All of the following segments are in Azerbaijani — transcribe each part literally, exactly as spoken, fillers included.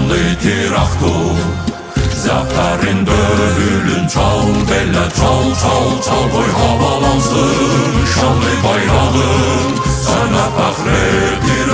şanlı tiraktur. Zaferin dövülün çal, belə çal çal çal, qoy havalansın şanlı bayrağın. Sənə fəxr edir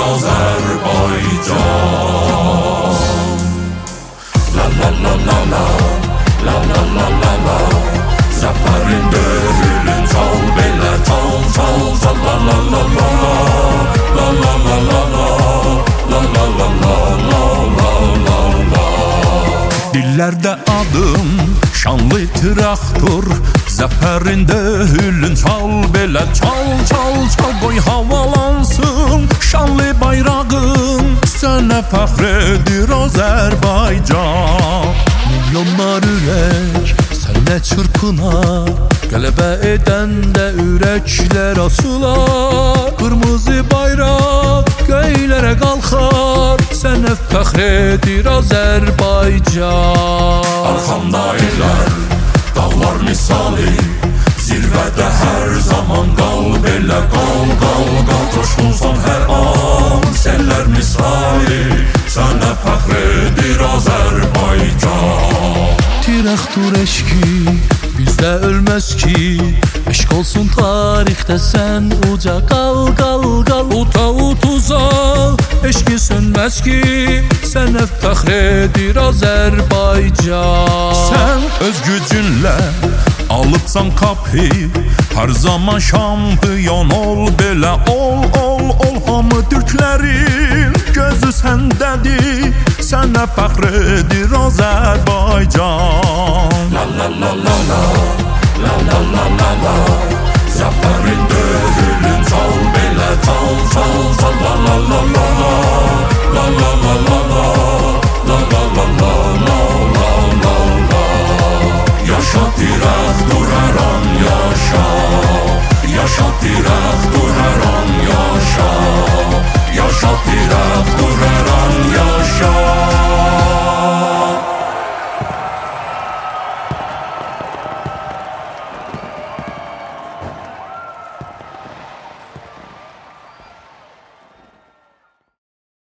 Azərbaycan. La la la la la, la la la la la. Zaferin dövülün çal, belə çal çal çal, la la la la la, la la la la la, la la la la la la la la. Dillerde adım şanlı traktor, zaferinde hüllün çal, belə çal çal çal, qoy havalansın şanlı bayrağın. Sənə fəxr edir Azərbaycan. Milyonlar ürək sənə çırpınar, qələbə edəndə ürəklər asılar. Qırmızı bayraq göylərə qalxar, sənə fəxr edir Azərbaycan. Arxamda ellər, dağlar misali, zirvədə hər zaman qal, belə qal, qal, qal. Coşqunsan hər an, sellər misali, sənə fəxr edir Azərbaycan. Tiraktur eşki bizdə ölməz ki, eşq olsun tarixdə sən uca qal, qal, qal. Uta utuza eşki sönməz ki, sənə fəxr edir Azərbaycan. Sən öz gücünlə alıbsan kapı, hər zaman şampiyon ol, belə ol, ol, ol. Hamı türklərin gözü səndədir, sənə fəxr edir Azərbaycan. La la la la la, la la la la la. Zaferin dövülün çal, belə çal çal çal, la la la la la, la la la la.